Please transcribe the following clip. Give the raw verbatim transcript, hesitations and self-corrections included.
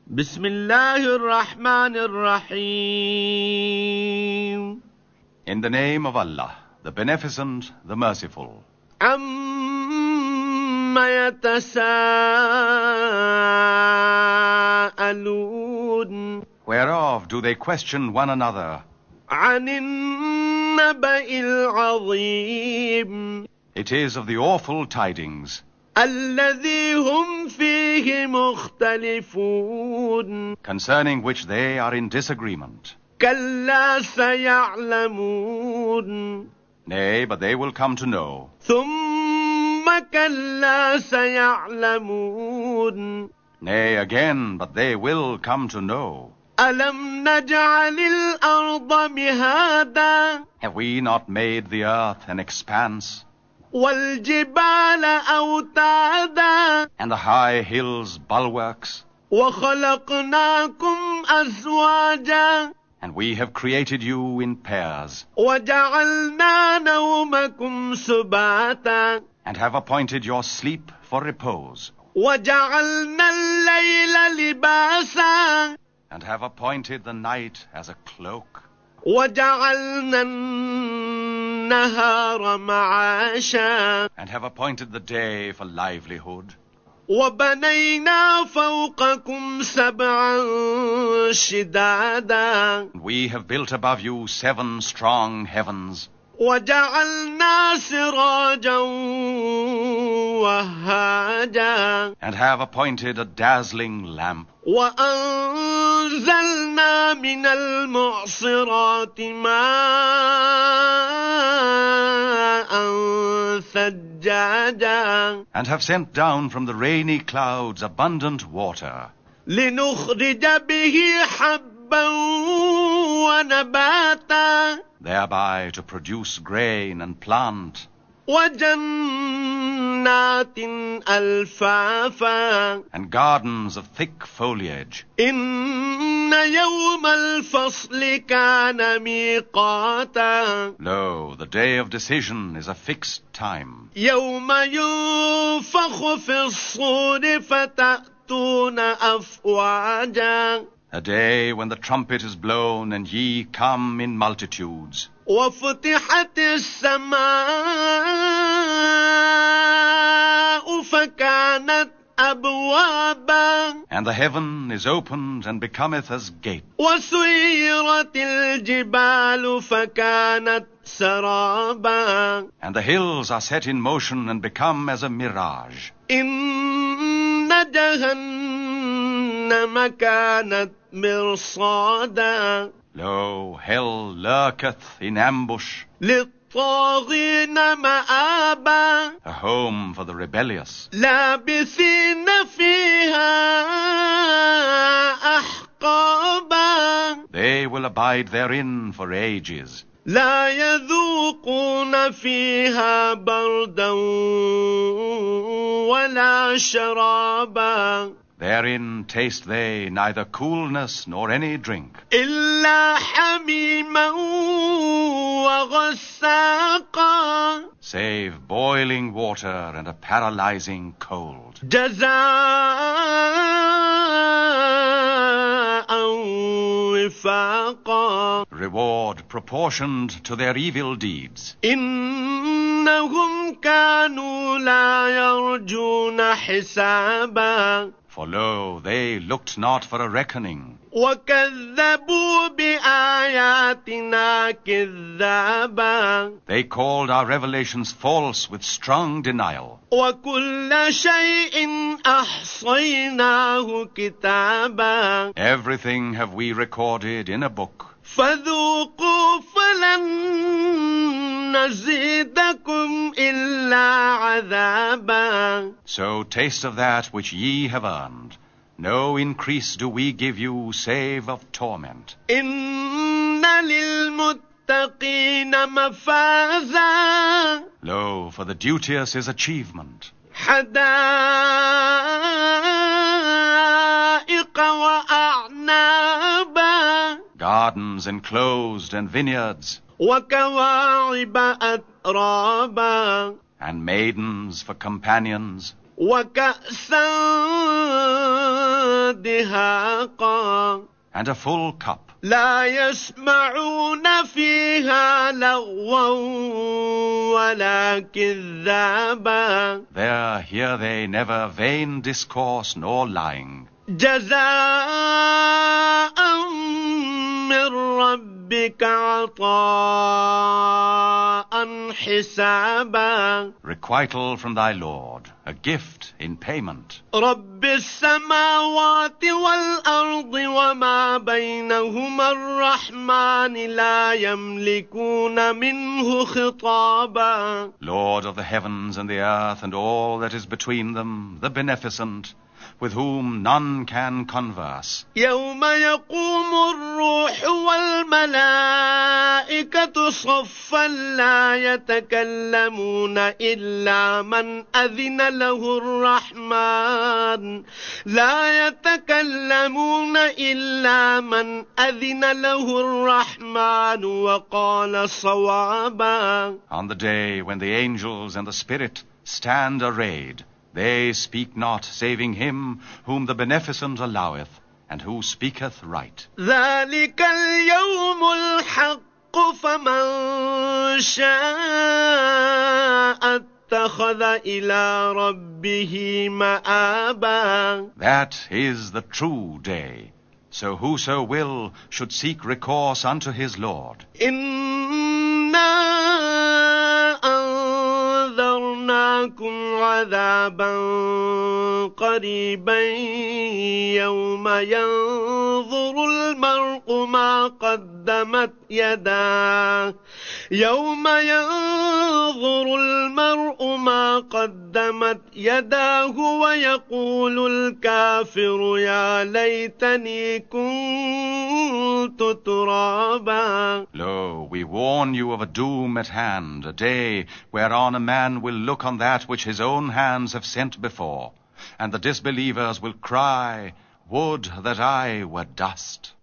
بسم الله الرحمن الرحيم. In the name of Allah, the Beneficent, the Merciful. عَمَّ يَتَسَاءَلُونَ Whereof do they question one another? عَنِ النَّبَإِ الْعَظِيمِ. It is of the awful tidings, الَّذِي هُمْ فِيهِ مُخْتَلِفُونَ concerning which they are in disagreement. كَلَّا سَيَعْلَمُونَ. Nay, but they will come to know. ثُمَّ كَلَّا سَيَعْلَمُونَ. Nay, again, but they will come to know. أَلَمْ نَجْعَلِ الْأَرْضَ مِهَادًا Have we not made the earth an expanse, وَالْجِبَالَ أَوْتَادًا and the high hills bulwarks? وَخَلَقْنَاكُمْ أَزْوَاجًا And we have created you in pairs, وَجَعَلْنَا نَوْمَكُمْ سُبَاتًا and have appointed your sleep for repose, وَجَعَلْنَا اللَّيْلَ لِبَاسًا and have appointed the night as a cloak, وَجَعَلْنَا النَّهَارَ مَعَاشًا and have appointed the day for livelihood, وَبَنَيْنَا فَوْقَكُمْ سَبْعًا شِدَادًا and we have built above you seven strong heavens, وَجَعَلْنَا سِرَاجًا وَهَّاجًا and have appointed a dazzling lamp, وَأَنزَلْنَا مِنَ الْمُعْصِرَاتِ مَاءً ثَجَّاجًا and have sent down from the rainy clouds abundant water, لِنُخْرِجَ بِهِ حَبًّا وَنَبَاتًا thereby to produce grain and plant, وَجَنَّاتٍ أَلْفَافًا and gardens of thick foliage. إِنَّ يَوْمَ الْفَصْلِ كَانَ مِيقَاتًا Lo, the day of decision is a fixed time, يَوْمَ يُنفَخُ فِي الصُّورِ فَتَأْتُونَ أَفْوَاجًا a day when the trumpet is blown and ye come in multitudes, وَفُتِحَتِ السَّمَاءُ فَكَانَتْ أَبْوَابًا and the heaven is opened and becometh as gate, وَسُيِّرَتِ الْجِبَالُ فَكَانَتْ سَرَابًا and the hills are set in motion and become as a mirage. إِنَّ جَهَنَّمَ كَانَتْ مِرْصَادًا Lo, hell lurketh in ambush, لِلطَّاغِينَ مَآبًا a home for the rebellious. لَابِثِينَ فِيهَا أَحْقَابًا They will abide therein for ages. لَا يَذُوقُونَ فِيهَا بَرْدًا وَلَا شَرَابًا Therein taste they neither coolness nor any drink, إِلَّا حَمِيمًا وَغَسَّاقًا save boiling water and a paralyzing cold, جَزَاءً وِفَاقًا reward proportioned to their evil deeds. إِنَّهُمْ كَانُوا لَا يَرْجُونَ حِسَابًا For lo, they looked not for a reckoning, وَكَذَّبُوا بِآيَاتِنَا كِذَّابًا they called our revelations false with strong denial. وَكُلَّ شَيْءٍ أَحْصَيْنَاهُ كِتَابًا Everything have we recorded in a book. فَذُوقُوا فَلَن نَّزِيدَكُمْ إِلَّا عَذَابًا So taste of that which ye have earned. No increase do we give you save of torment. إِنَّ لِلْمُتَّقِينَ مَفَازًا Lo, for the duteous is achievement, حَدَائِقَ وَأَعْنَابًا gardens enclosed and vineyards, وَكَوَاعِبَ أَتْرَابًا and maidens for companions, وَكَأْسًا دهاقا and a full cup. لا يسمعون فيها لغوا ولا كذابا There hear they never vain discourse nor lying. جزاء من ربك عطاء حسابا Requital from thy Lord, a gift in payment. رب السماوات والأرض وما بينهما الرحمن لا يملكون منه خطابا Lord of the heavens and the earth and all that is between them, the beneficent, with whom none can converse. يوم يقوم الروح والملائكة صفا لا يتكلمون إلا من أذن له الرحمن لا يتكلمون إلا من أذن له الرحمن وقال صوابا. On the day when the angels and the Spirit stand arrayed, they speak not, saving him whom the Beneficent alloweth, and who speaketh right. ذلك اليوم الحق فمن شاء اتخذ إلى ربه مآبا. That is the true day. So whoso will should seek recourse unto his Lord. إنا أنذرناكم عذابا قريبا يوم ينظر المرء ما قدمت يداه يوم ينظر المرء ما قدمت يداه ويقول الكافر يا ليتني كنت ترابا. Lo, we warn you of a doom at hand, a day whereon a man will look on that which his own hands have sent before, and the disbelievers will cry, Would that I were dust.